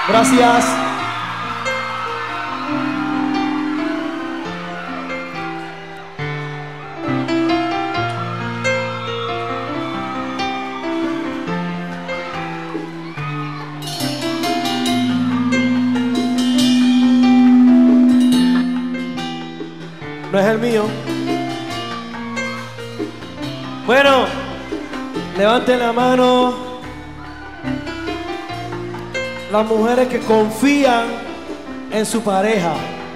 Gracias. No es el mío. Bueno, levanten la mano las mujeres que confían en su pareja.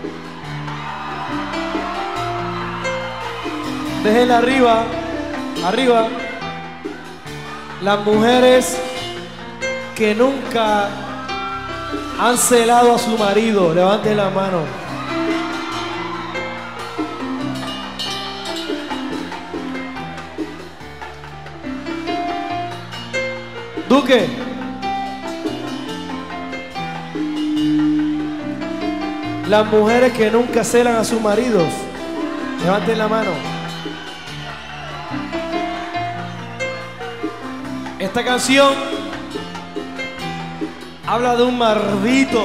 Déjenla arriba, arriba. Las mujeres que nunca han celado a su marido, levanten la mano. Duque. Las mujeres que nunca celan a sus maridos, levanten la mano. Esta canción habla de un maldito,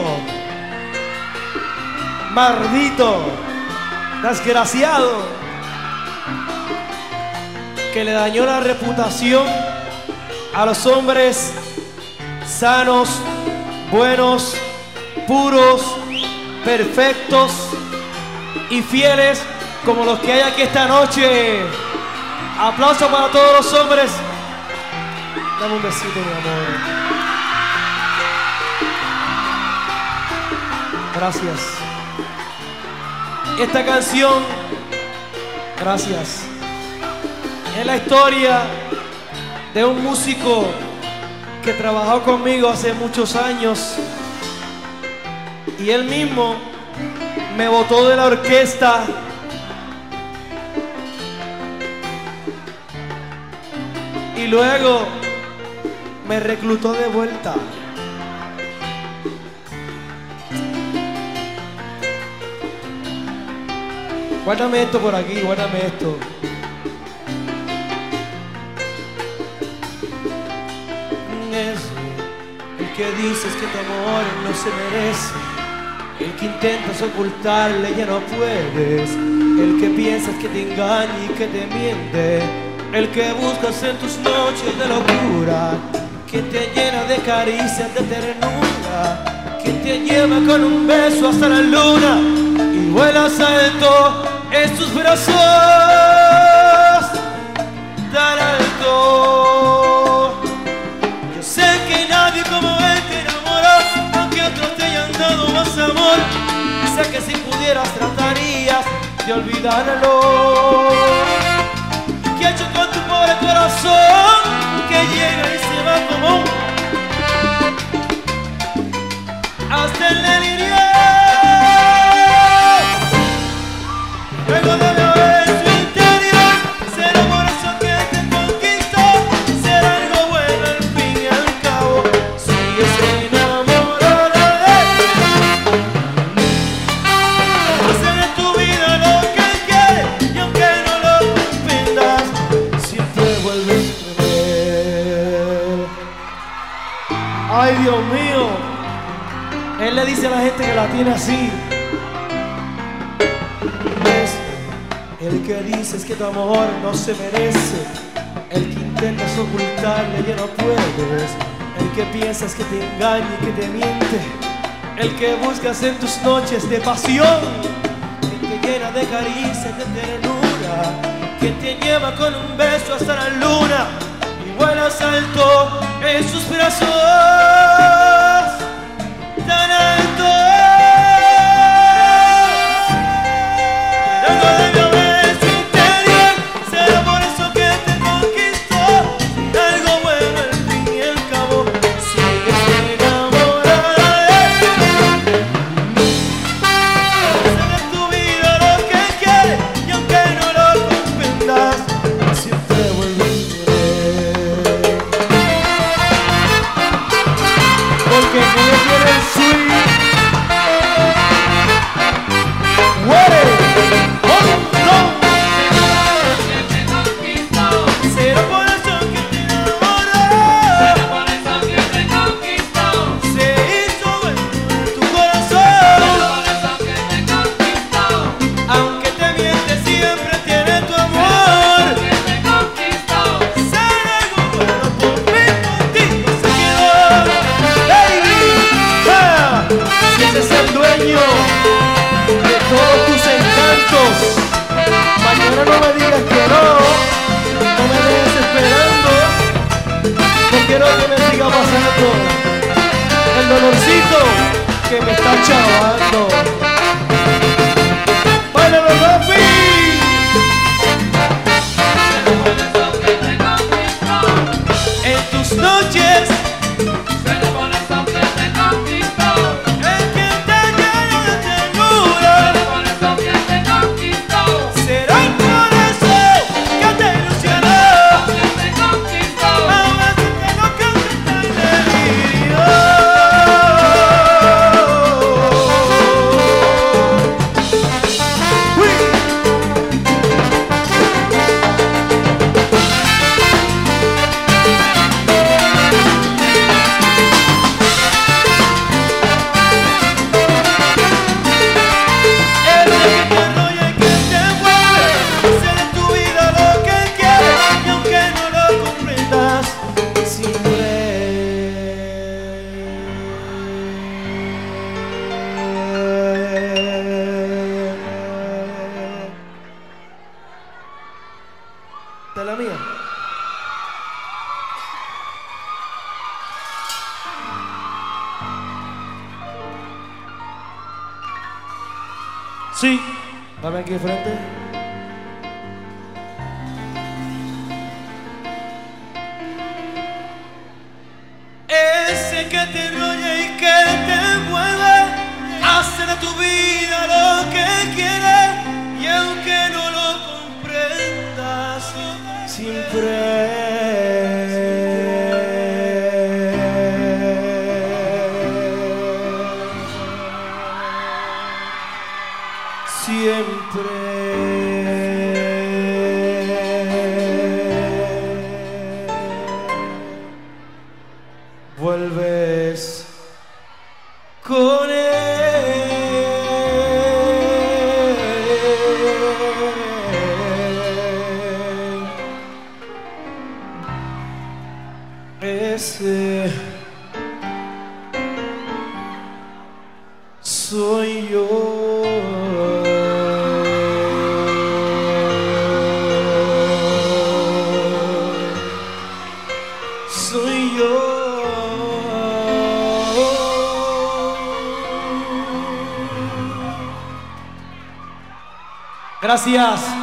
desgraciado, que le dañó la reputación a los hombres sanos, buenos, puros, perfectos y fieles como los que hay aquí esta noche. Aplauso para todos los hombres. Dame un besito, mi amor. Gracias. Esta canción, gracias, es la historia de un músico que trabajó conmigo hace muchos años y él mismo me botó de la orquesta y luego me reclutó de vuelta. Guárdame esto por aquí, guárdame esto. El que dices que tu amor no se merece, el que intentas ocultarle ya no puedes, el que piensas que te engaña y que te miente, el que buscas en tus noches de locura, que te llena de caricias, de ternura, que te lleva con un beso hasta la luna y vuelas alto en sus brazos, tan alto. Yo sé que nadie como él te enamoró, aunque otros te hayan dado más amor. Sé que si pudieras tratarías de olvidarlo. ¿Qué ha hecho con tu pobre corazón que llega y se va como hasta el delirio? Luego de beber en su interior, será por eso que te conquistó, será algo bueno al fin y al cabo, sigues enamorada de él. Hacer de tu vida lo que él quiere y aunque no lo comprendas, siempre vuelves a ver. Ay, Dios mío, él le dice a la gente que la tiene así. El que dices que tu amor no se merece, el que intentas ocultarle ya no puedes, el que piensas que te engaña y que te miente, el que buscas en tus noches de pasión, que te llena de caricias, de ternura, que te lleva con un beso hasta la luna y vuelas alto en sus brazos, tan alto. siga pasando el dolorcito que me está chavando. ¡Báilalo, Rafi! En tus noches de la mía. Sí, dame aquí enfrente. Ese que te enrolla y que te mueve, hace de tu vida lo que quiere, y aunque no lo comprendas, siempre vuelves con él. Ese soy yo. Soy yo. Gracias.